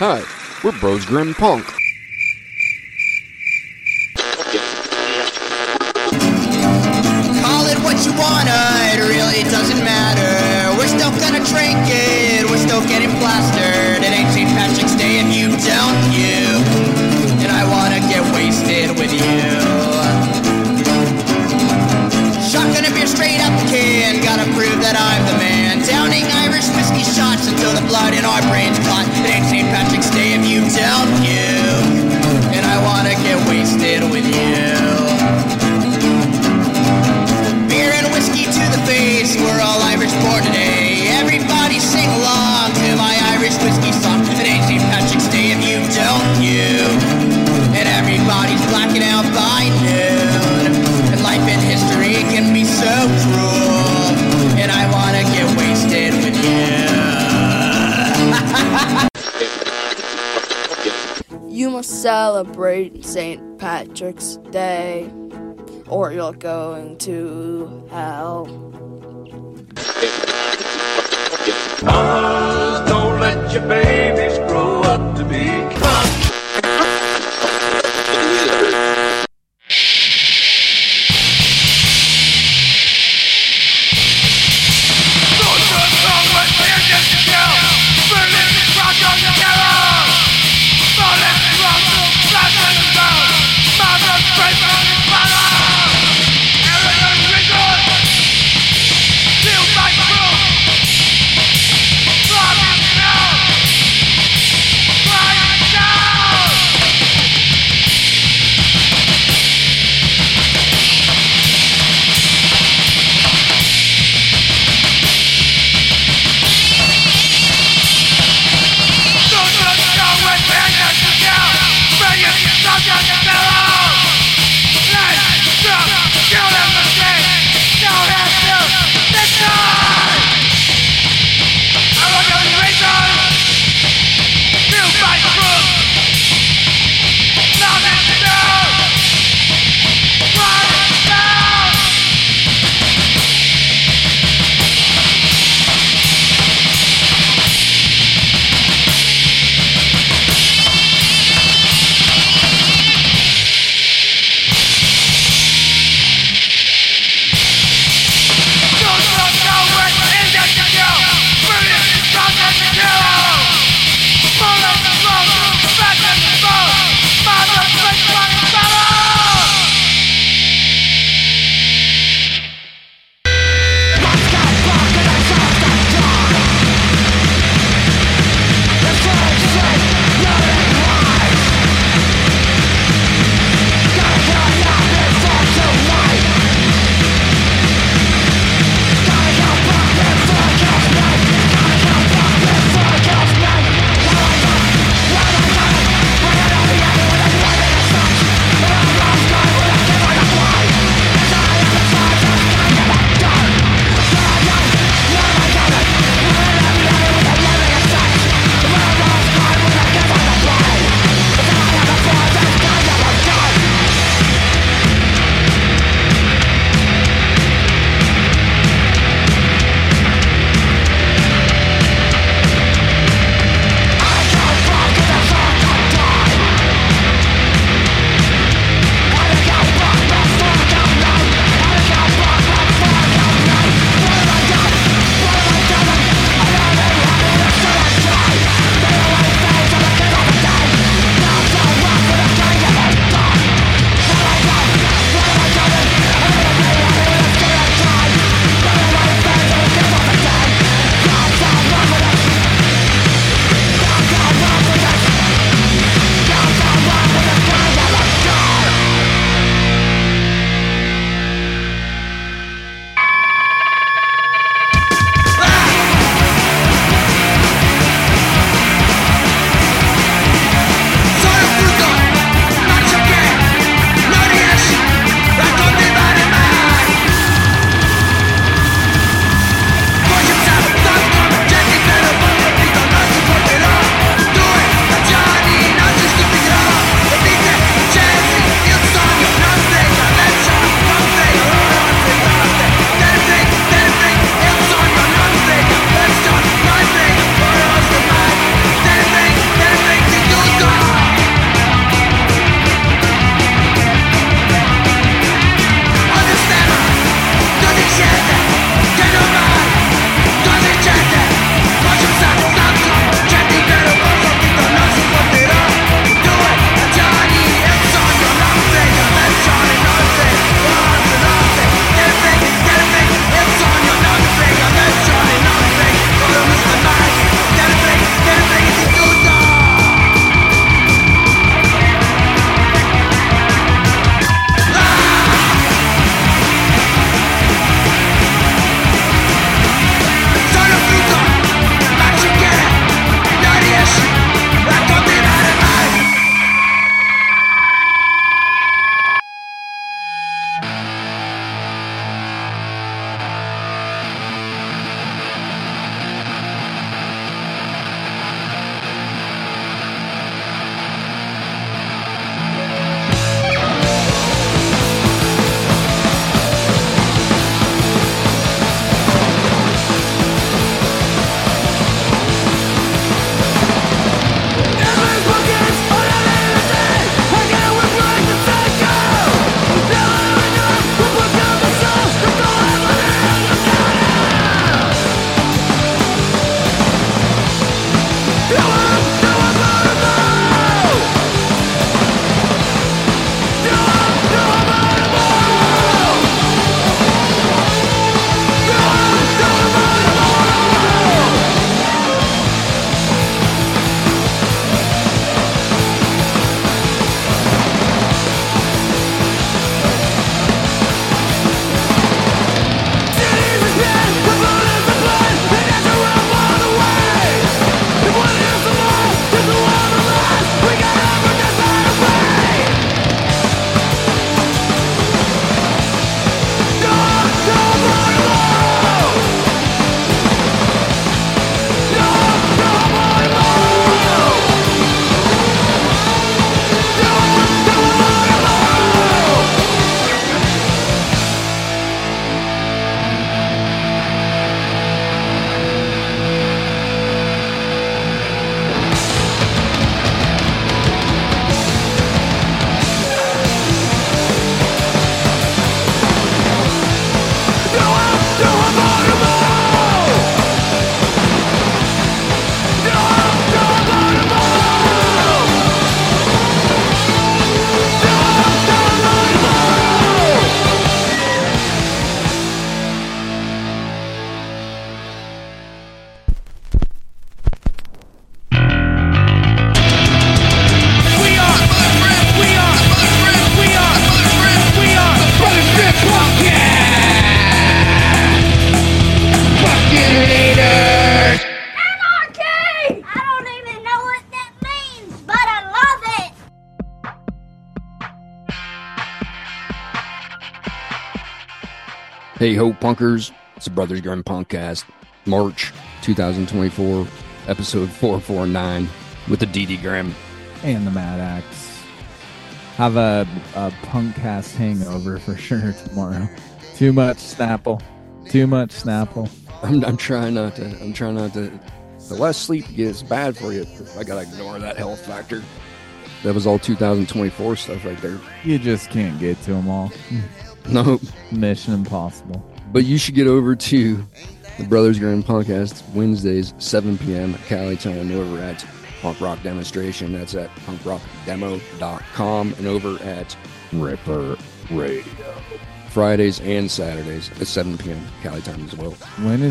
Hi, we're Bros Grim Punk. Call it what you wanna, it really doesn't matter. We're still gonna drink it, we're still getting plastered. It ain't St. Patrick's Day if you don't puke, and I wanna get wasted with you. Shotgun a beer straight up the can, gotta prove that I'm the man. Downing Irish whiskey shots until the blood in our brains clot. It ain't St. Patrick's Day if you don't puke, and I wanna get wasted with you. Beer and whiskey to the face, we're all Irish born today. Everybody sing along to my Irish whiskey song. It ain't St. Patrick's Day if you don't puke, and everybody's blacking out by noon. And life and history can be so cruel, and I wanna get wasted with you. You must celebrate St. Patrick's Day, or you're going to hell. Mamas, don't let your babies grow up to be Hey ho, punkers. It's the Brothers Grimm Punkcast, March 2024, episode 449 with the DD Grimm. And the Mad Axe. Have a punkcast hangover for sure tomorrow. Too much Snapple. I'm trying not to. The less sleep you get, it's bad for you. I gotta ignore that health factor. That was all 2024 stuff right there. You just can't get to them all. No. Mission impossible. But you should get over to the Brothers Grimm Punkcast Wednesdays, 7 p.m. Cali time over at Punk Rock Demonstration. That's at punkrockdemo.com and over at Ripper Radio. Fridays and Saturdays at 7 p.m. Cali time as well. When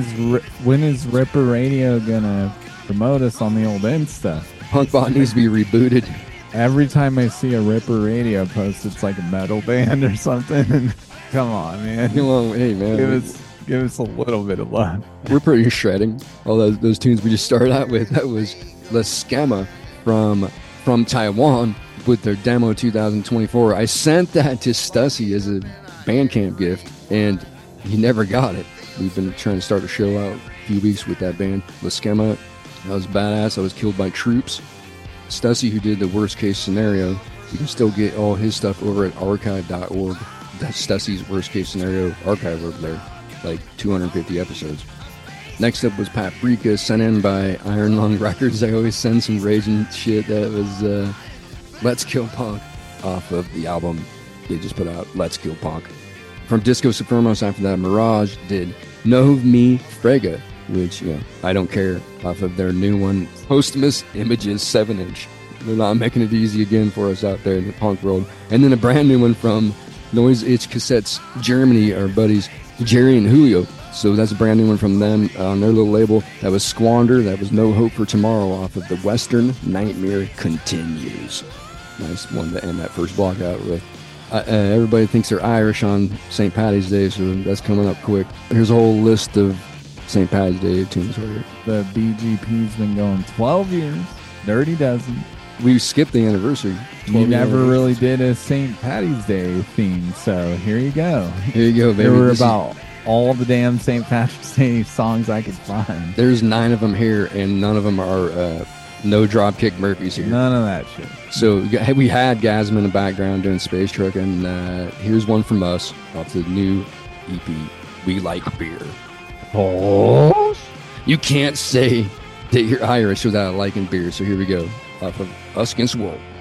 is Ripper Radio gonna promote us on the old Insta? Punkbot needs to be rebooted. Every time I see a Ripper Radio post, it's like a metal band or something. Come on, man. Well, hey, man. Give us a little bit of love. We're pretty shredding. All those tunes we just started out with, that was La Schema from Taiwan with their demo 2024. I sent that to Stussy as a Bandcamp gift, and he never got it. We've been trying to start a show out a few weeks with that band, La Schema. That was badass. I was killed by troops. Stussy, who did the worst case scenario, you can still get all his stuff over at archive.org. That's Stussy's worst case scenario archive over there, like 250 episodes. Next up was Paprika, sent in by Iron Lung Records. I always send some raging shit. That was Let's Kill Punk off of the album they just put out, Let's Kill Punk. From Disco Supremos after that, Mirage did Know Me Frega, which, I don't care, off of their new one, Posthumous Images 7-inch. They're not making it easy again for us out there in the punk world. And then a brand new one from Noise Itch Cassettes Germany, our buddies Jerry and Julio. So that's a brand new one from them on their little label. That was Squander. That was No Hope for Tomorrow off of the Western Nightmare Continues. Nice one to end that first block out with. Everybody thinks they're Irish on St. Paddy's Day, so that's coming up quick. Here's a whole list of St. Paddy's Day tunes right here. The BGP's been going 12 years. Dirty Dozen. We skipped the anniversary. You never really did a St. Paddy's Day theme, so here you go. Here you go, baby. There were about all the damn St. Patrick's Day songs I could find. There's 9 of them here, and none of them are no Dropkick Murphys here. None of that shit. So we had Gasm in the background doing Space Truck, and here's one from us off the new EP, We Like Beer. Oh, you can't say that you're Irish without liking beer, so here we go. Off of Us Against the World.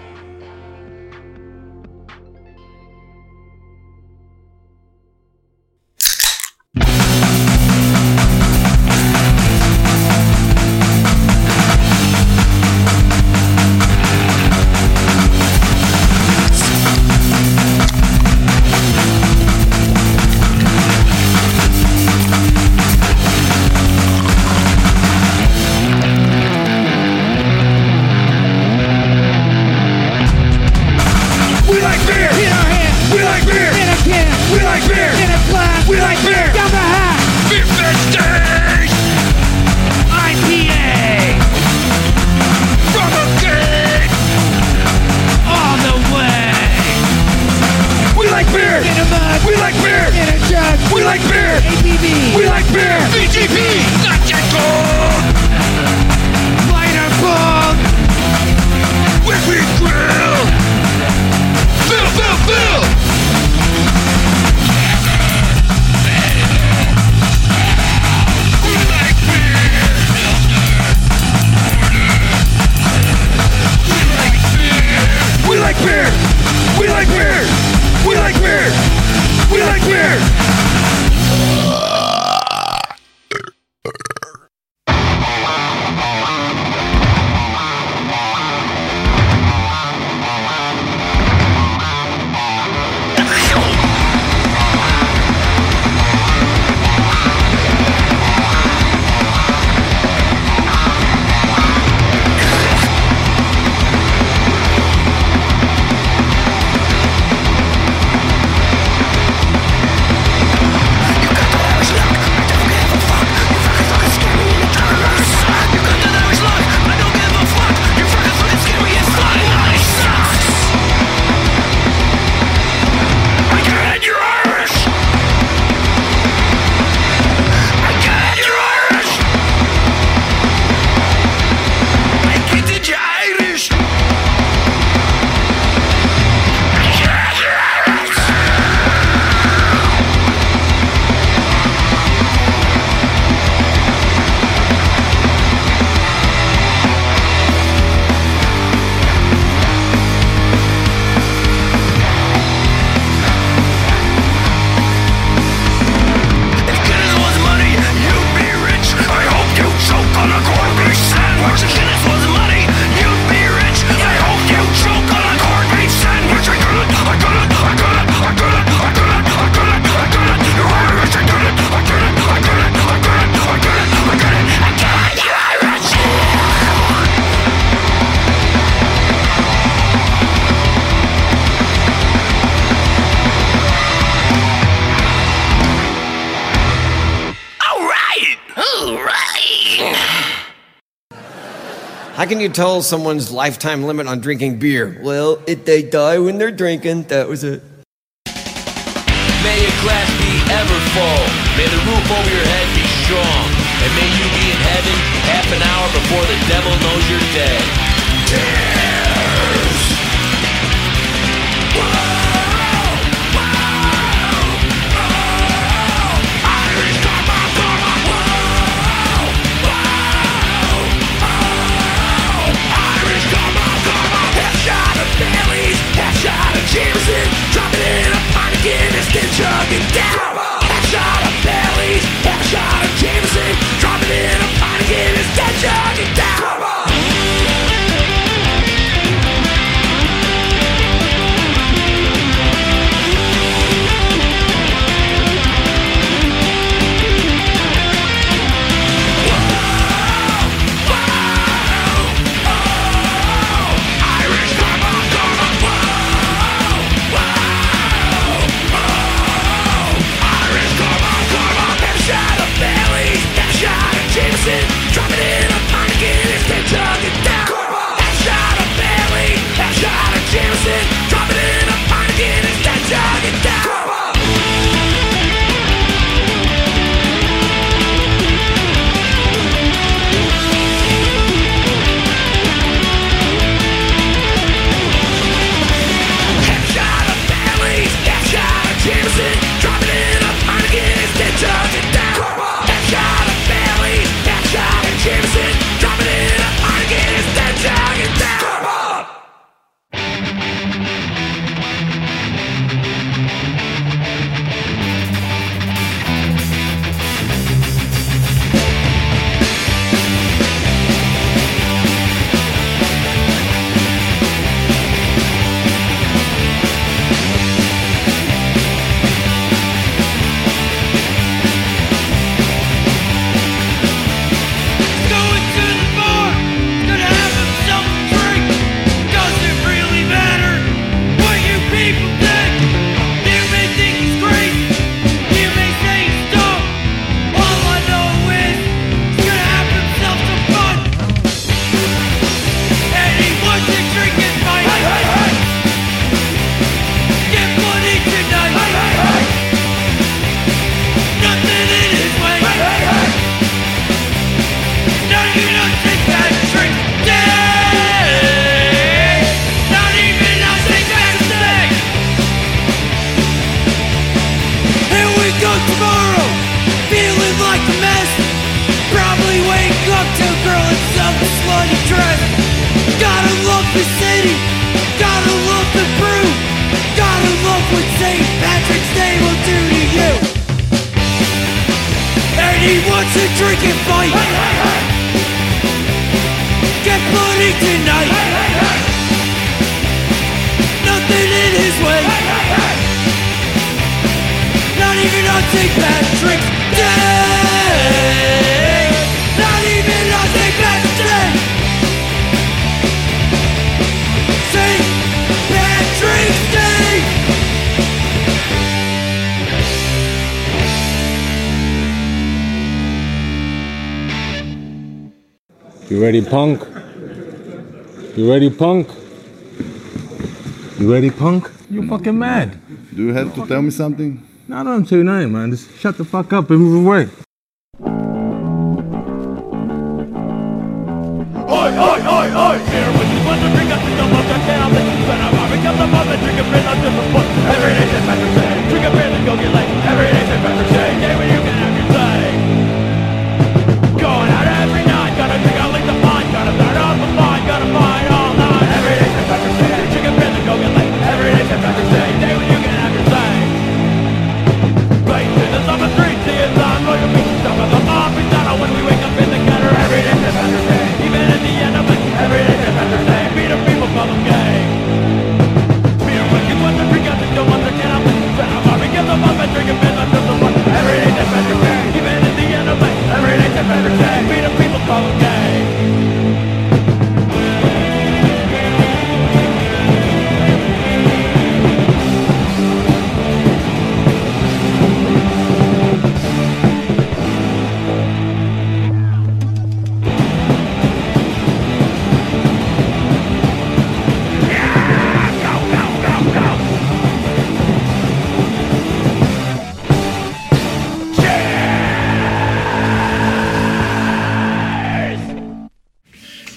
How can you tell someone's lifetime limit on drinking beer? Well, if they die when they're drinking, that was it. May your glass be ever full. May the roof over your head be strong. And may you be in heaven half an hour before the devil knows you're dead. Cheers! Whoa! Whoa! Whoa! Irish karma, karma! Whoa! Whoa! Irish karma, karma! Headshot of Bailey's, headshot of Jameson. Drop it in a pint of Guinness, then chug it down. Headshot of Bailey's, headshot of Jameson. Drop it in a pint of Guinness, then chug it down. Drop it in a pint of Guinness, then chug it down. Headshot of Bailey, headshot of Jameson. Drop it in a pint of Guinness, then chug it down. Headshot of Bailey, headshot of Jameson. Drop it in a pint of Guinness, then chug it down. Headshot of Bailey, headshot of Jameson. Drop it in a pint of Guinness, then chug it down. Going to the bar, gonna have himself a drink. Does it really matter what you people think? You may think he's great, you may say he's dumb. All I know is he's gonna have himself some fun. And he wants to drink his fight. Get bloody tonight. Nothing in his way. Not even a St. Patrick's Day. Not even on St. Patrick's Day. Here we go tomorrow, feeling like a mess. Probably wake up to a girl in some slutty dress. Gotta love the city, gotta love the brew, gotta love what St. Patrick's Day will do to you. And he wants to drink and fight. Get bloody tonight. Nothing in his way. Not even on St. Patrick's Day. Not even on St. Patrick's Day. St. Patrick's Day. You ready, punk? You ready, punk? You ready, punk? You fucking mad. Do you have to tell me something? No, I don't tell you nothing, man. Just shut the fuck up and move away. Oi, oi, oi, oi! Here with you, want to bring up the dumb of the town. Let you spend a bar, pick up the bum and drink a beer, not just a foot. Every day St. Patrick's Day. Drink a beer, then go get laid. Every day St. Patrick's Day. Day when you can have your say. Going out every night, gotta drink out like the pint. Gotta burn off the line, gotta find all night. Every day St. Patrick's Day. Drink a beer, then go get laid. Every day St. Patrick's Day. Day when you can have your say. Right to the summer street, see it on Royal Beach. Top of the mob, we down when we wake up in the gutter. Every day St. Patrick's Day. Even at the end of it, every day St. Patrick's Day. Beat up people, call them gay. Beer, when you want to drink out, they don't want to get up. Spend a bar, we get them up and drink a beer, not just a fun. Every day St. Patrick's Day. Even at the end of it, every day St. Patrick's Day. Beat up people, call them gay.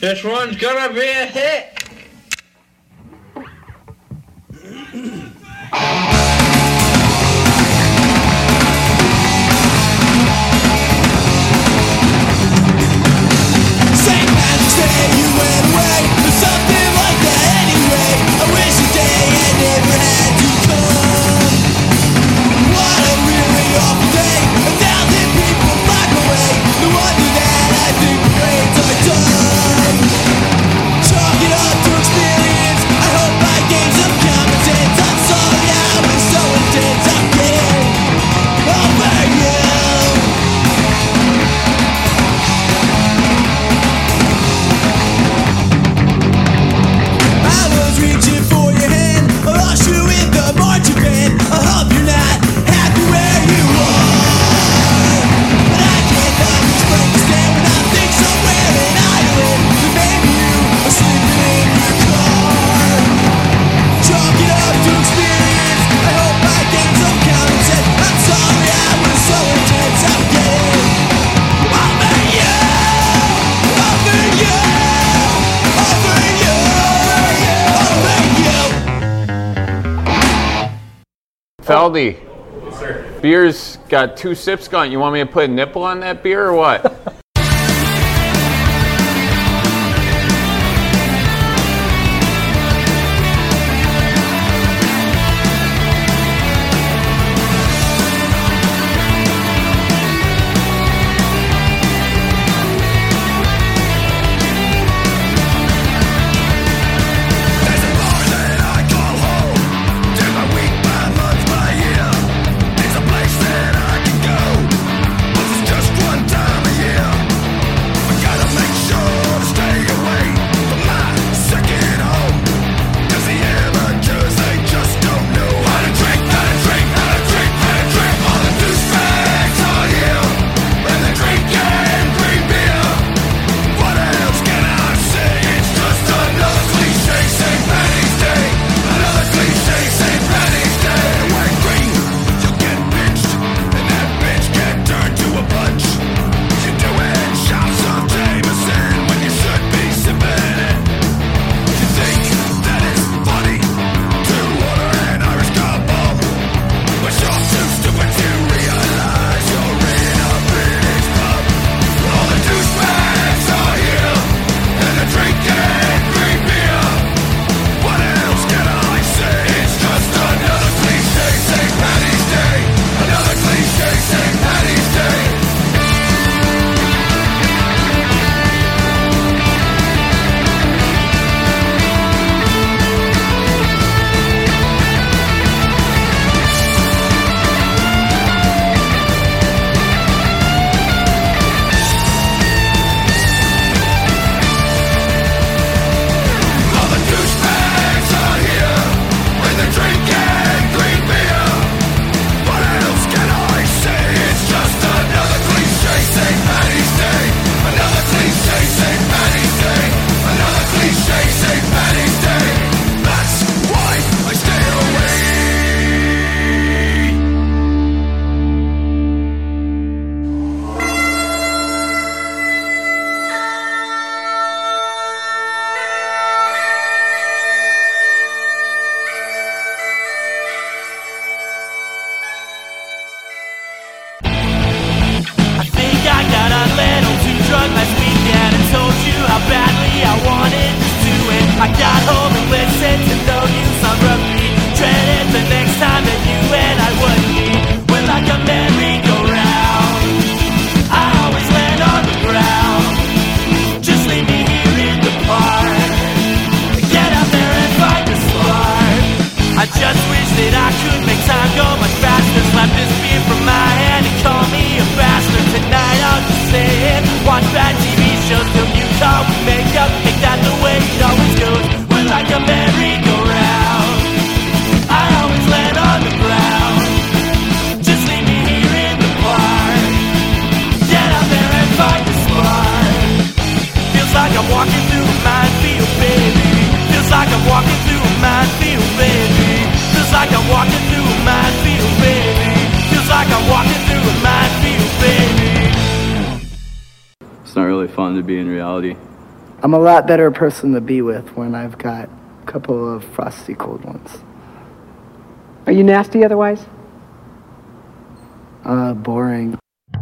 This one's gonna be a hit. St. Patrick's Day, you went away for something like that anyway. I wish the day had never had to come. What a really awful day. 1,000 people flock away. No wonder that I think the grades are done. Chalk it up to experience. I hope I gained some common sense. I'm sorry I was so intense. I'm getting over you. I was reaching for your hand, I lost you in the marching band. I hope you're not happy where you are. But I can't help explain to stand when I think somewhere in Ireland that maybe you are sleeping in your car. Chalk it up to experience. I hope I gained some common sense. I'm sorry I was so intense. I'm getting over you, over you, over you. Feldy. Yes, sir. Beer's got 2 sips gone. You want me to put a nipple on that beer or what? Just one time a year. It's not really fun to be in reality. I'm a lot better person to be with when I've got a couple of frosty cold ones. Are you nasty otherwise? Boring.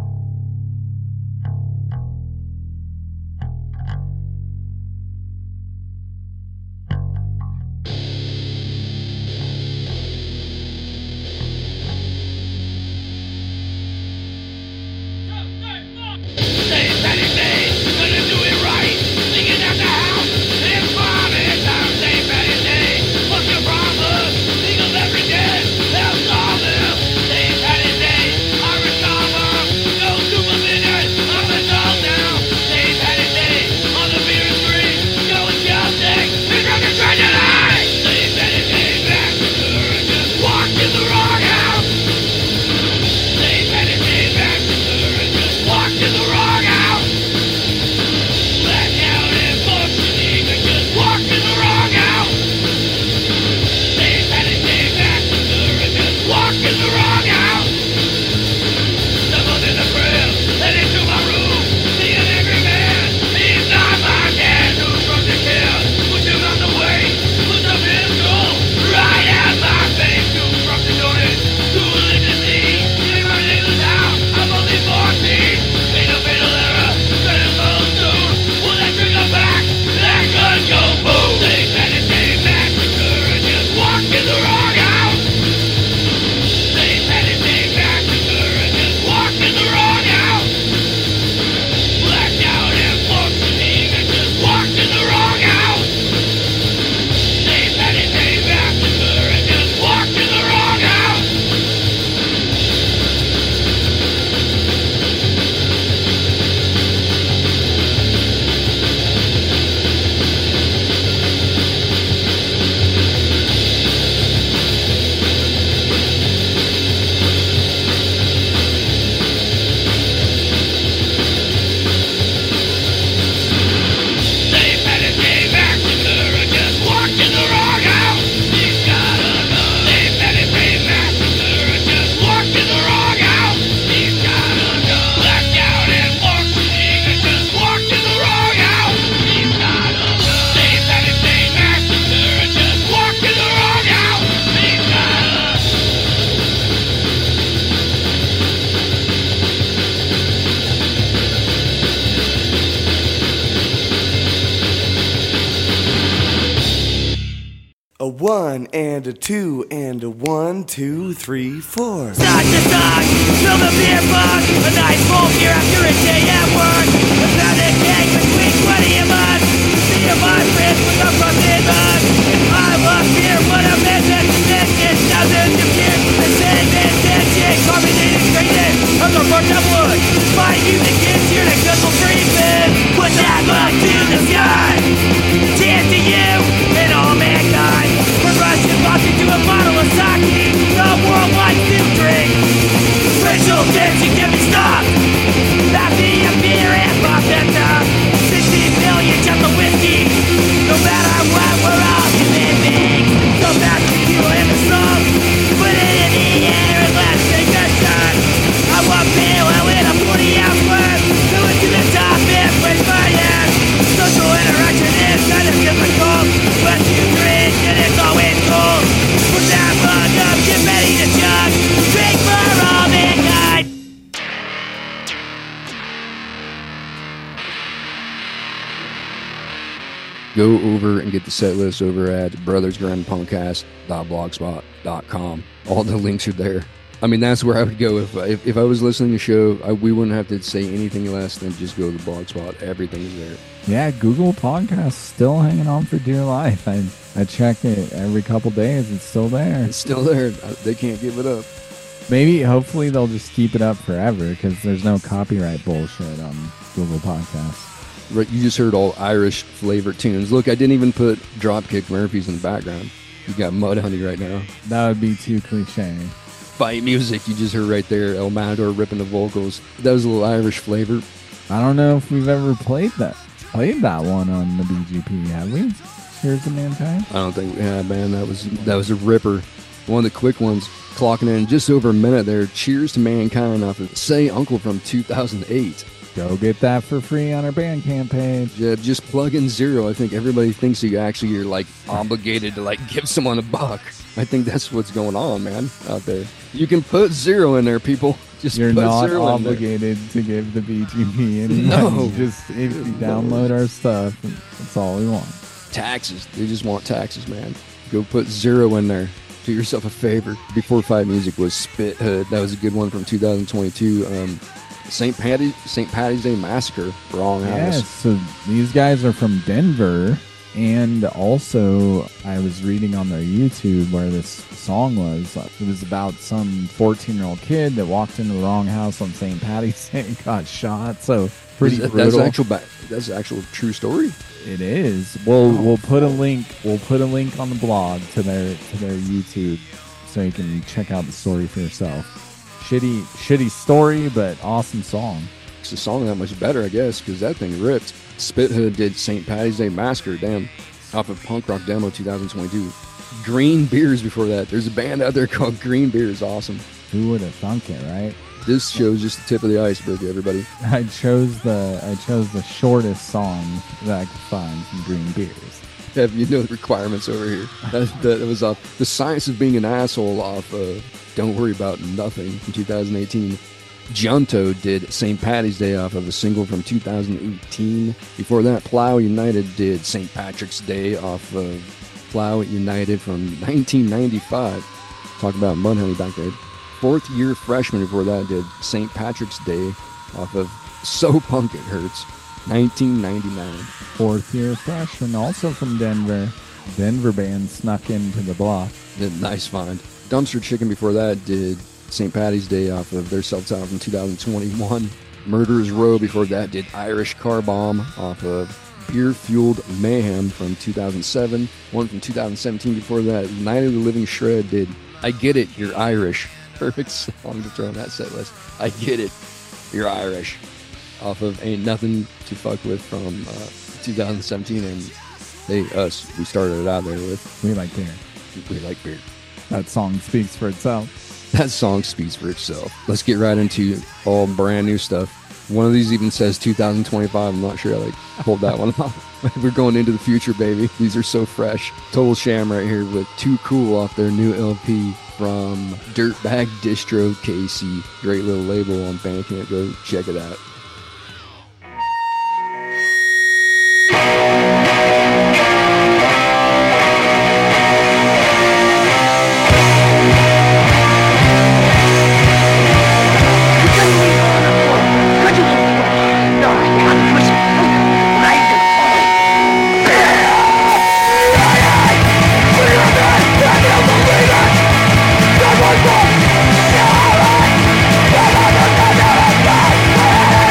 A 1 and a 2 and a 1, 2, 3, 4. Stock to stock, fill the beer box. A nice full beer after a day at work. A pounded cake between 20 of us. See of my friends with a frosted mug. I love beer, what a message. This thousands of years. The sentence, tension, carbonated graded. Of the work of wood. My music gives you the guzzle free bit. Put that mug to the sky. Cheers to you and all mankind. From Russian vodka to a bottle of sake. The world likes to drink. Racial tension can be stopped. Happy a beer and pop that top. 60 million shots of whiskey. No matter what, we're all human beings. So back to you and the song. Put it in the air and let's take a shot. I want pale ale in a 40-ounce worth. Fill it to the top and place my ass. Social interaction is kind of difficult. But you drink and it's always cold. Put that mug up, get ready to chug. Drink for all mankind. Go over and get the set list over at brothersgrandpunkcast.blogspot.com. All the links are there. I mean, that's where I would go if I was listening to the show. We wouldn't have to say anything less than just go to the Blogspot. Everything's there. Yeah, Google Podcasts still hanging on for dear life. I check it every couple days. It's still there. It's still there. They can't give it up. Maybe, hopefully, they'll just keep it up forever because there's no copyright bullshit on Google Podcasts. Right, you just heard all Irish flavored tunes. Look, I didn't even put Dropkick Murphys in the background. You got Mudhoney right now. That would be too cliche. Fight music, you just heard right there. El Matador ripping the vocals. That was a little Irish flavor. I don't know if we've ever played that one on the BGP, have we? Here's the Mankind? I don't think we have, man. That was a ripper. One of the quick ones, clocking in just over a minute there. Cheers to Mankind off of Say Uncle from 2008. Go get that for free on our Bandcamp page. Yeah, just plug in zero. I think everybody thinks you actually are like obligated to like give someone $1. I think that's what's going on, man, out there. You can put zero in there, people. Just You're put not zero obligated to give the BGB anymore. No. Just if you download our stuff, that's all we want. Taxes. They just want taxes, man. Go put zero in there. Do yourself a favor. Before Fight Music was Spit Hood. That was a good one from 2022. St. Patty's Day Massacre. Wrong Yeah, house. so these guys are from Denver. And also, I was reading on their YouTube where this song was. It was about some 14-year-old kid that walked into the wrong house on St. Patty's Day and got shot. So pretty brutal. That's actual true story. It is. We'll put a link. We'll put a link on the blog to their YouTube, so you can check out the story for yourself. Shitty story, but awesome song. It's a song that much better, I guess, because that thing ripped. Spit Hood did St. Patty's Day Massacre, damn, off of Punk Rock Demo 2022. Green Beers before that. There's a band out there called Green Beers. Awesome. Who would have thunk it, right? This show's just the tip of the iceberg, everybody. I chose the shortest song that I could find from Green Beers. Have you know the requirements over here? That was off The Science of Being an Asshole off Don't Worry About Nothing from 2018. Junto did St. Patty's Day off of a single from 2018. Before that, Plow United did St. Patrick's Day off of Plow United from 1995. Talk about Mudhoney back there. Fourth Year Freshman before that did St. Patrick's Day off of So Punk It Hurts, 1999. Fourth Year Freshman, also from Denver. Denver band snuck into the block. Nice find. Dumpster Chicken before that did St. Patty's Day off of their self-titled from 2021. Murderers Row before that did Irish Car Bomb off of Beer Fueled Mayhem from 2007. One from 2017 before that. Night of the Living Shred did I Get It, You're Irish. Perfect song to throw on that set list. I Get It, You're Irish. Off of Ain't Nothing to Fuck With from 2017. And hey, us, we started it out there with We Like Beer. We Like Beer. That song speaks for itself. That song speaks for itself. Let's get right into all brand new stuff. One of these even says 2025. I'm not sure I pulled that one off. We're going into the future, baby. These are so fresh. Total Sham right here with Too Cool off their new LP from Dirtbag Distro KC. Great little label on Bandcamp. Go check it out. Yeah!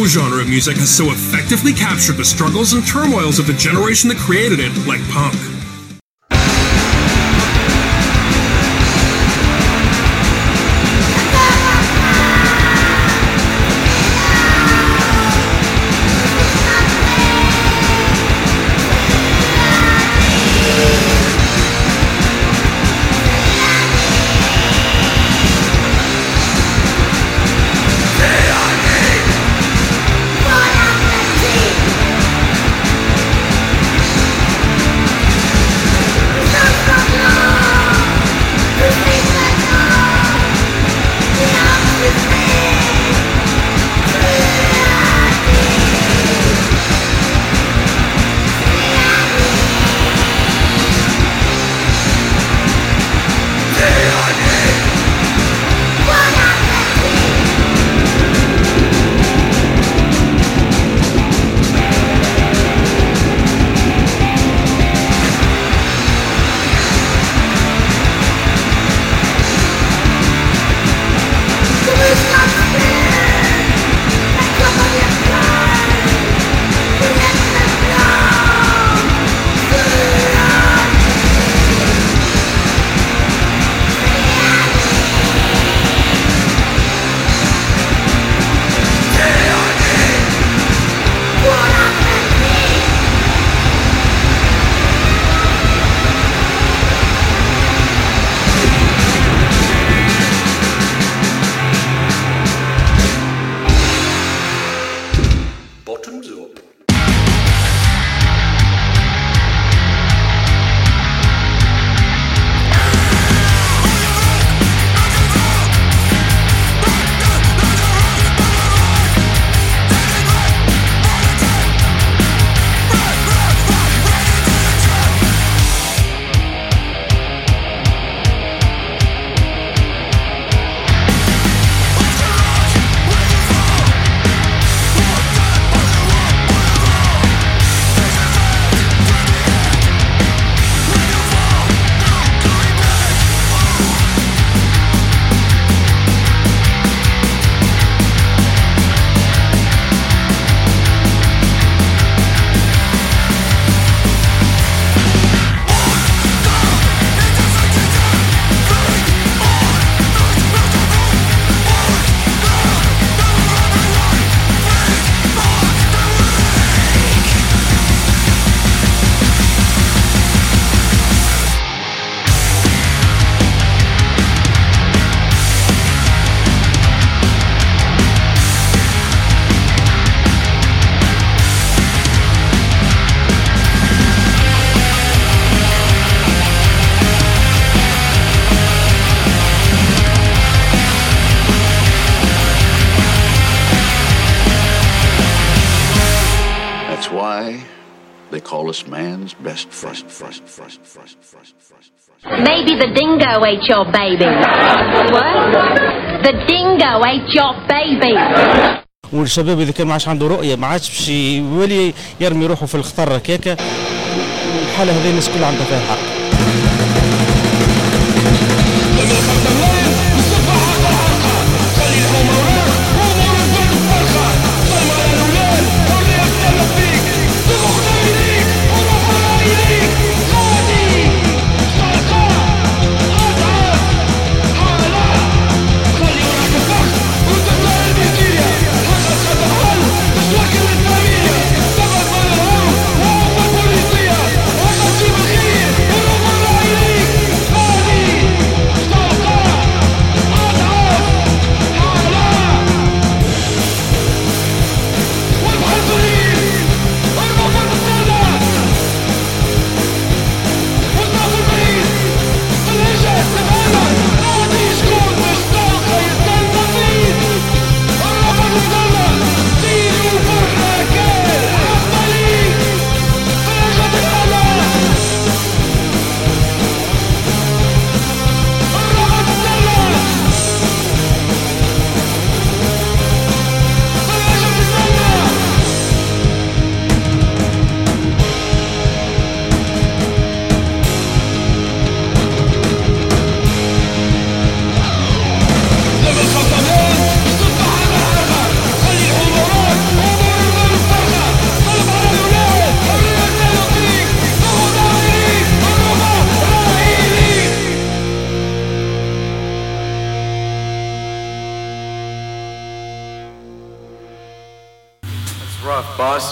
genre of music has so effectively captured the struggles and turmoils of the generation that created it, like punk. They call us man's best friend. Maybe the dingo ate your baby. What? The dingo ate your baby. والشباب إذا كان ما عادش عنده رؤية ما عادش باش يولي يرمي روحه في الخطر هكاكا. الحالة هذه الناس كلها عندها فيها الحق. Policía, boss?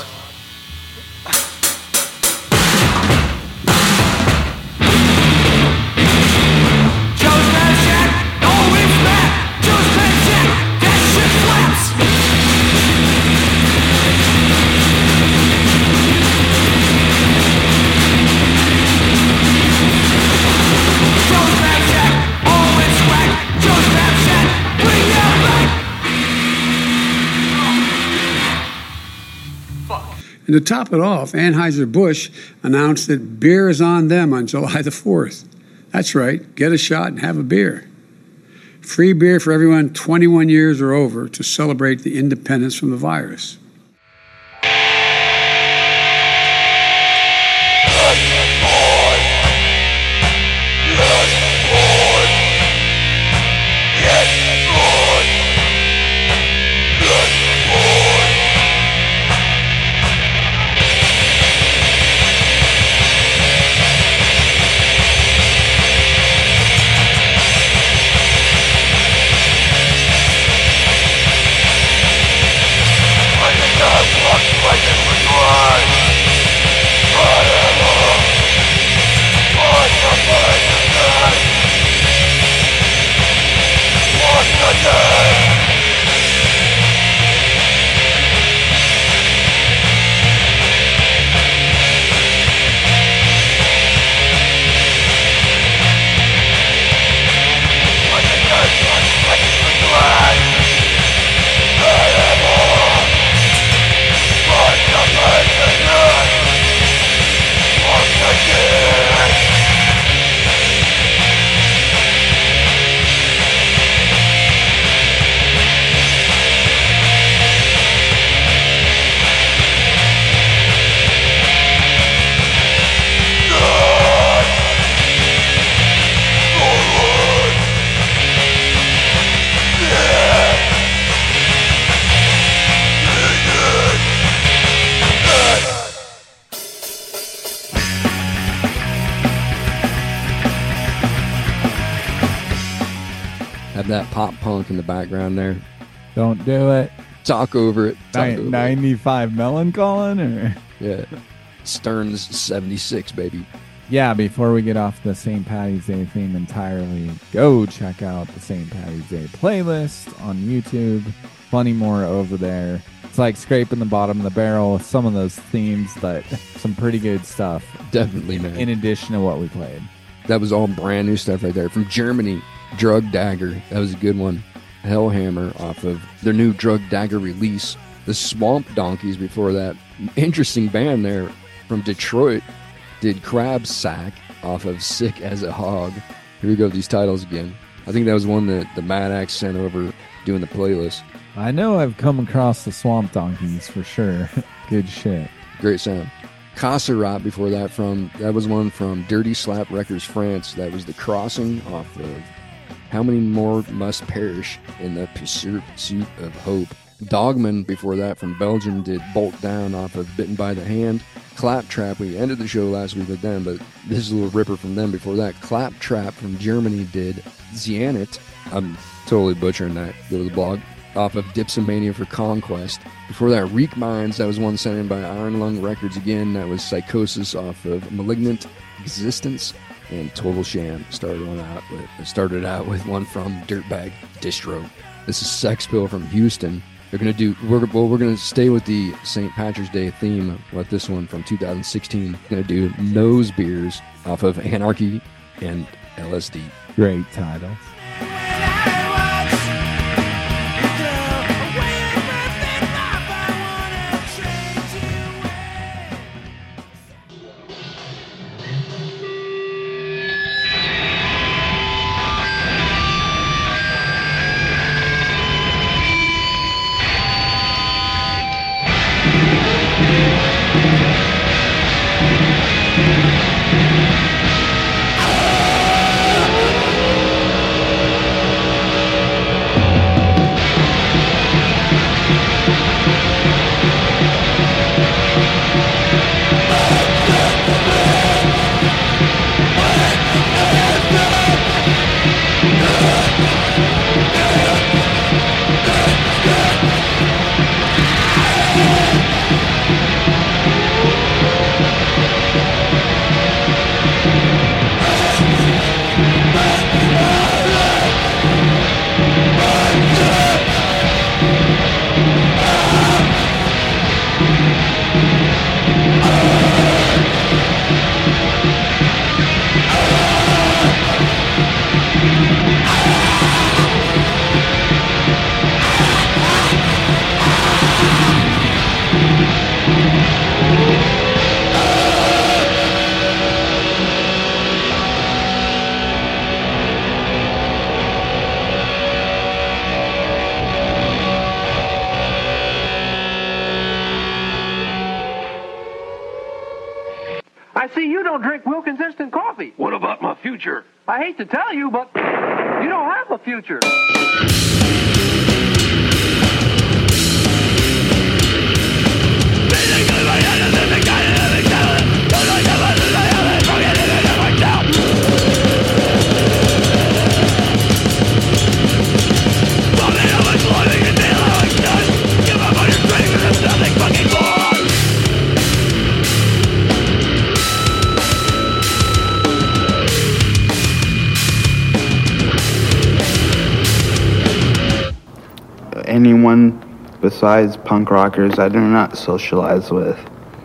Joe's Crab Shack, always back. Joe's Crab Shack, that shit slaps. Joe's Crab Shack, always whack. Joe's Crab Shack, bring that back. And to top it off, Anheuser-Busch announced that beer is on them on July the 4th. That's right, get a shot and have a beer. Free beer for everyone 21 years or over to celebrate the independence from the virus. Have that pop punk in the background there. Don't do it. Talk over it. Talk over it. 95 Melancholy, or Yeah. Stearns 76, baby. yeah. Before we get off the St. Patty's Day theme entirely, go check out the St. Patty's Day playlist on YouTube. Plenty more over there. It's like scraping the bottom of the barrel with some of those themes, but some pretty good stuff. Definitely, man. In addition to what we played. That was all brand new stuff right there. From Germany, Drug Dagger. That was a good one. Hellhammer off of their new Drug Dagger release. The Swamp Donkeys before that. Interesting band there from Detroit. Did Crab Sack off of Sick as a Hog. Here we go with these titles again. I think that was one that the Mad Axe sent over doing the playlist. I know I've come across the Swamp Donkeys for sure. Good shit. Great sound. Kasserat before that that was one from Dirty Slap Records France. That was The Crossing off of How Many More Must Perish in the Pursuit of Hope. Dogman before that from Belgium did Bolt Down off of Bitten by the Hand. Claptrap, we ended the show last week with them, but this is a little ripper from them before that. Claptrap from Germany did Zianit. I'm totally butchering that. Go to the blog. Off of Dipsomania for Conquest. Before that, Reek Minds, that was one sent in by Iron Lung Records again. That was Psychosis off of Malignant Existence. And Total Sham started out with one from Dirtbag Distro. This is Sex Pill from Houston. We're gonna stay with the St. Patrick's Day theme with this one from 2016. Gonna do Nose Beers off of Anarchy and LSD. Great titles. don't drink Wilkins instant coffee. What about my future? I hate to tell you, but you don't have a future. Anyone besides punk rockers I do not socialize with.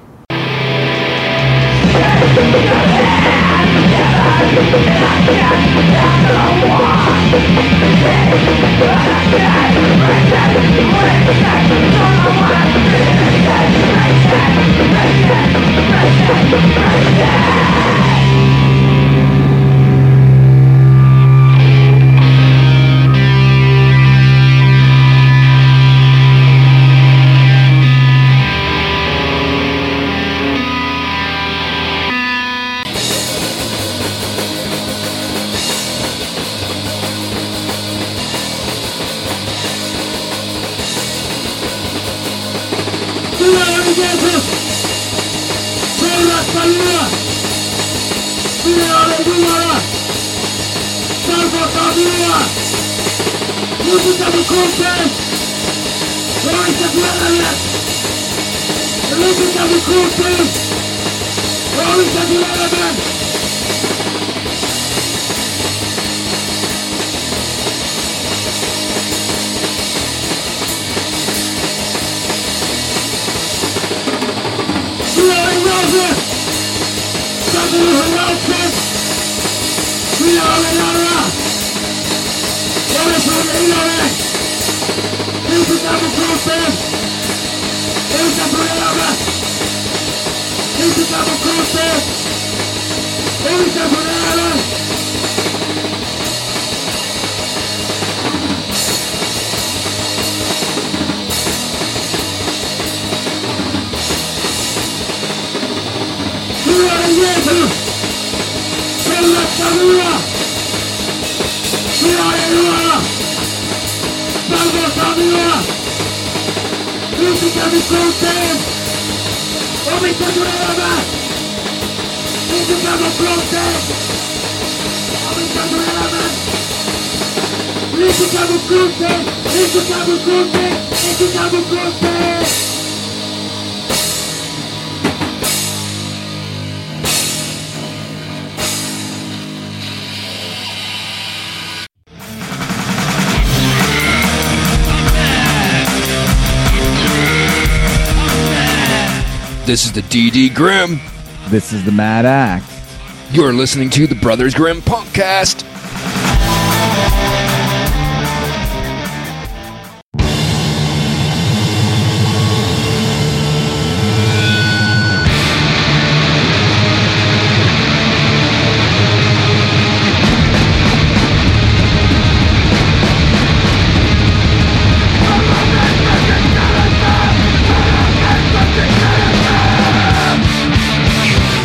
This is the DD Grimm. This is the Mad Axe. You're listening to the Brothers Grimm Punkcast.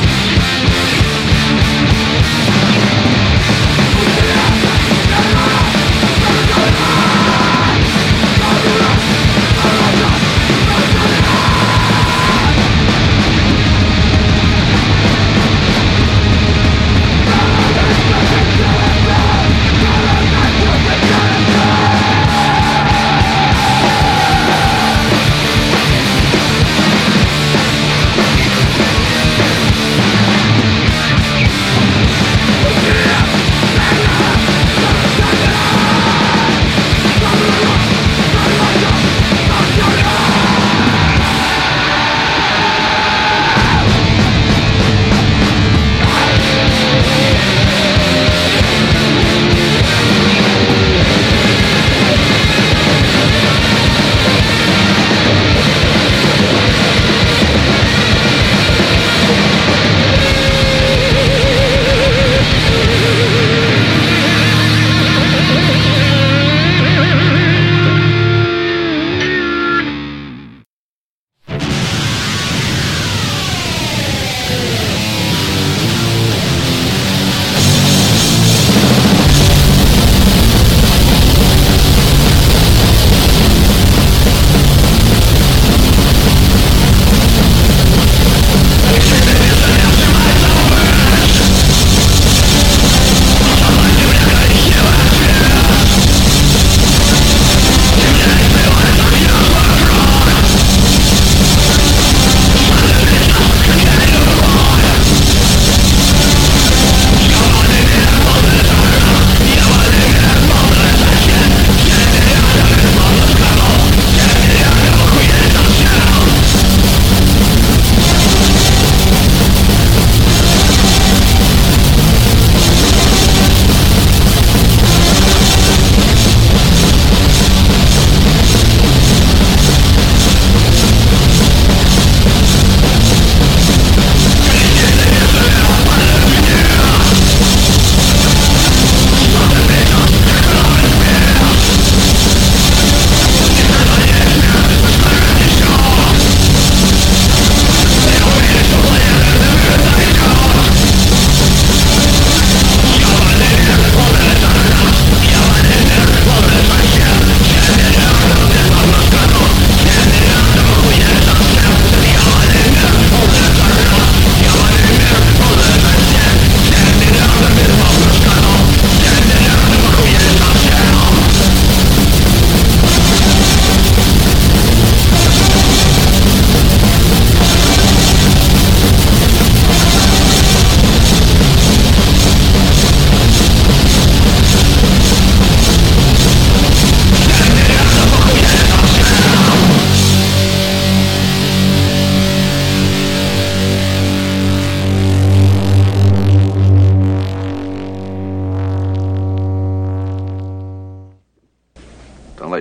Yeah.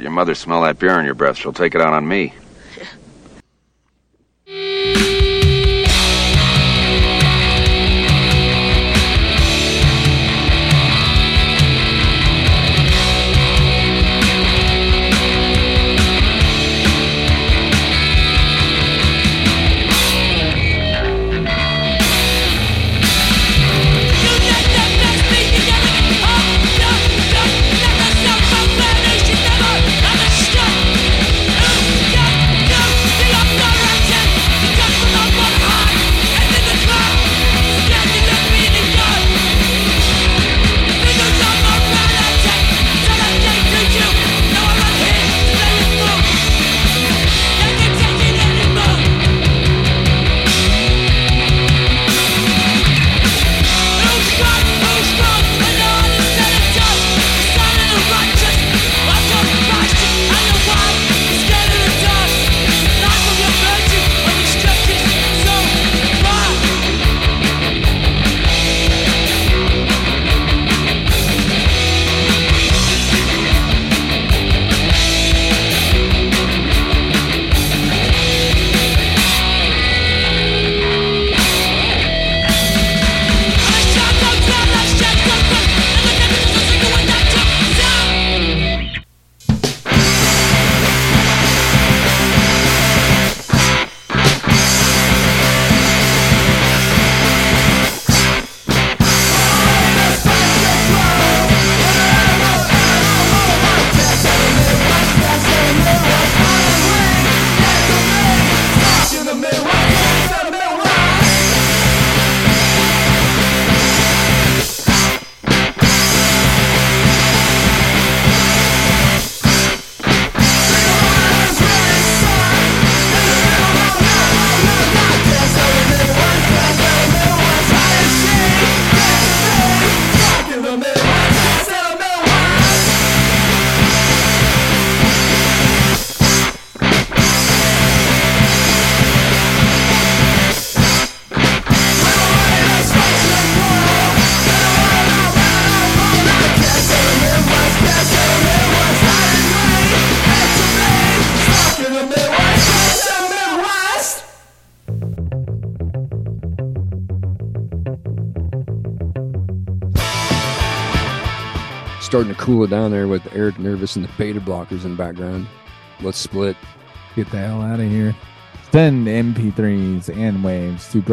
your mother smell that beer on your breath, she'll take it out on me. Starting to cool it down there with Eric Nervous and the Beta Blockers in the background. Let's split. Get the hell out of here. Send MP3s and waves to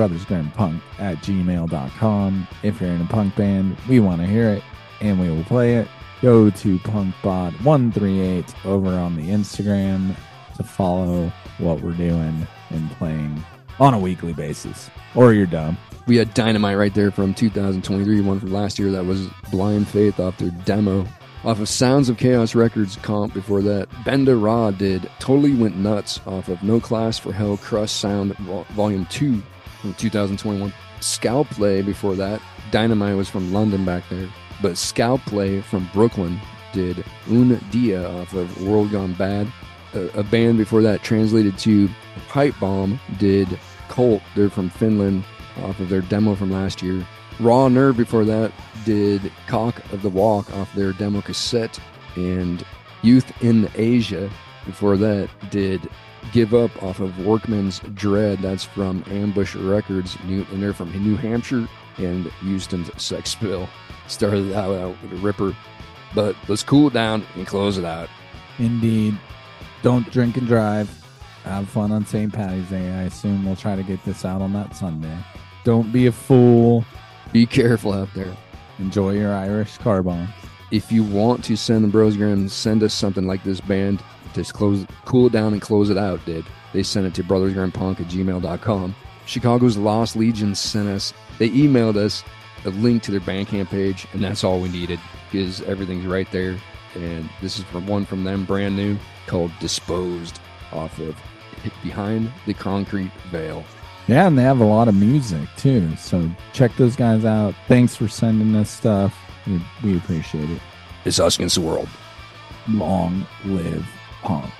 brothersgrandpunk@gmail.com. If you're in a punk band, we want to hear it and we will play it. Go to punkbot138 over on the Instagram to follow what we're doing and playing on a weekly basis. Or you're dumb. We had Dynamite right there from 2023, one from last year. That was Blind Faith off their demo. Off of Sounds of Chaos Records comp before that, Benda Raw did Totally Went Nuts off of No Class for Hell Crust Sound Volume 2 from 2021. Scalp Play before that, Dynamite was from London back there. But Scalp Play from Brooklyn did Un Dia off of World Gone Bad. A band before that, translated to Pipe Bomb, did Cult. They're from Finland off of their demo from last year. Raw Nerve before that did Cock of the Walk off their demo cassette. And Youth in Asia before that did Give Up off of Workman's Dread. That's from Ambush Records, and they're from New Hampshire and Houston's Sex Pill. Started out with a ripper, but let's cool it down and close it out. Indeed. Don't drink and drive. Have fun on St. Paddy's Day. I assume we'll try to get this out on that Sunday. Don't be a fool. Be careful out there. Enjoy your Irish car bomb. If you want to send the Brosgram, send us something like this band. Just cool it down and close it out did. They sent it to brothersgrandpunk@gmail.com. Chicago's Lost Legion sent us, they emailed us a link to their Bandcamp page, and that's all we needed because everything's right there. And this is from one from them, brand new, called Disposed off of Behind the Concrete Veil. Yeah, and they have a lot of music too, so check those guys out. Thanks for sending us stuff. We appreciate it. It's us against the world. Long live punk.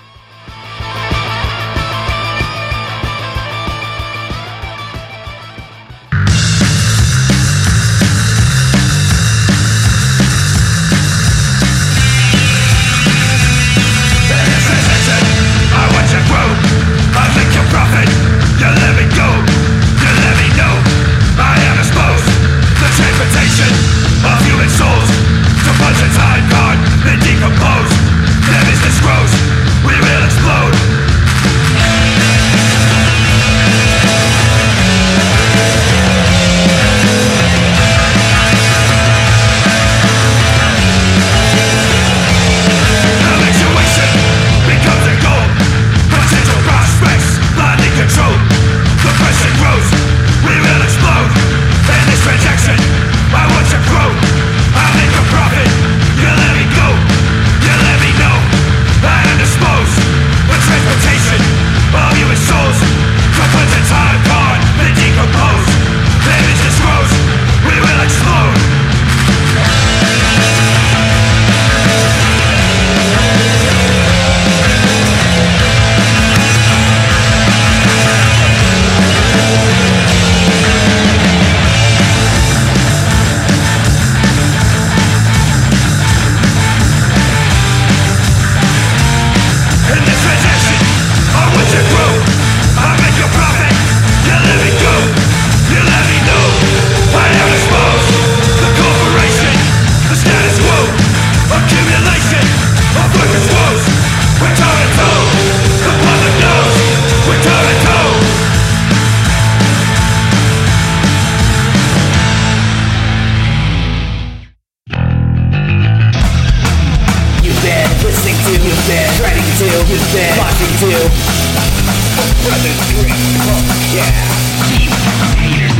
of human souls. To punch a time card and decompose. Their business grows, we will explode. Habituation becomes a goal. Potential prospects blindly controlled. The pressure grows, we will explode. In this transaction, I watch it grow. I'll make a profit, you let me go. You let me know, I am disposed. The transportation of human souls. To put the time card and decompose. The business grows, we will explode. In this transaction, I watch it grow. I make a profit, you let me go. You let me know, I am exposed. The corporation, the status quo. Accumulation of workers' woes. We're toe to toe, the public knows. We're toe to toe. You've been listening to, you've been writing to, you've been watching to Brothers Green, yeah.